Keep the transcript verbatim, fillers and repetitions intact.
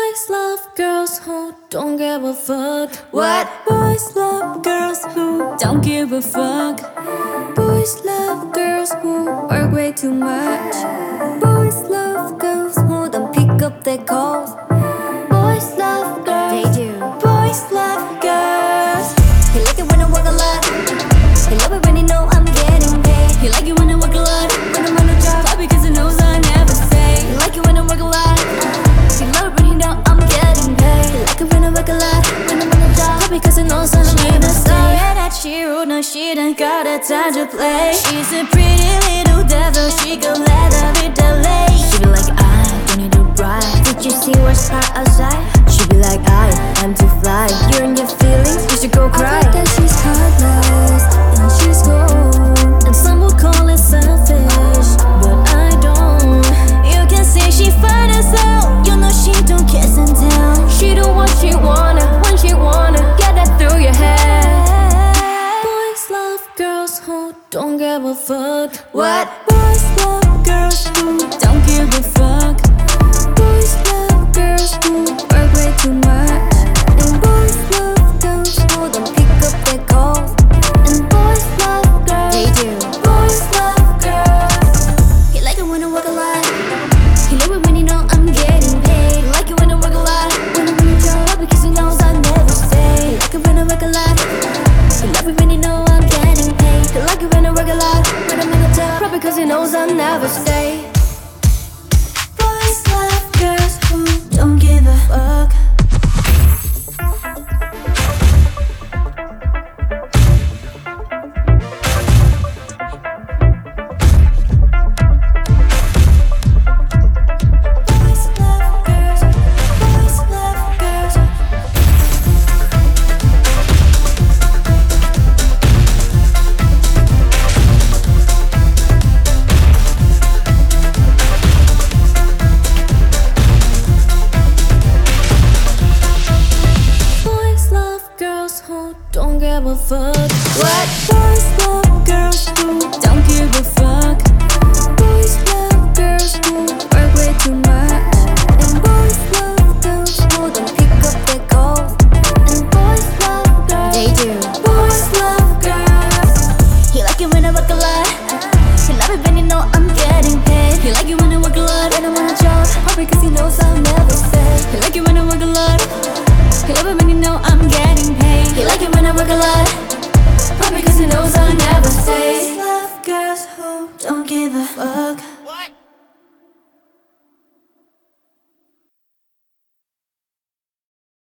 Boys love girls who don't give a fuck. What? Boys love girls who don't give a fuck. Boys love girls who work way too much. Boys love girls who don't pick up their calls. Boys love girls, They do. boys love girls. He like it when I work a lot. He love it when he know I'm getting paid. He like it when I work a lot, when I'm on the job, probably cause he knows I never say. He like it when I work a lot. He love it when he know I'm getting paid. He like it when I work a lot. When I'm on the job, Probably cause he knows I She never the say. star. Yeah, that she rude, no she done got the time to play. She's a pretty little devil, she could let her be delayed. she be like, I don't need to ride. Did you see what's part outside? She be like, I am to fly. You're in your feelings, you should go cry. I think that she's heartless and she's cold, and some would call it selfish, but I don't. You can see she fine.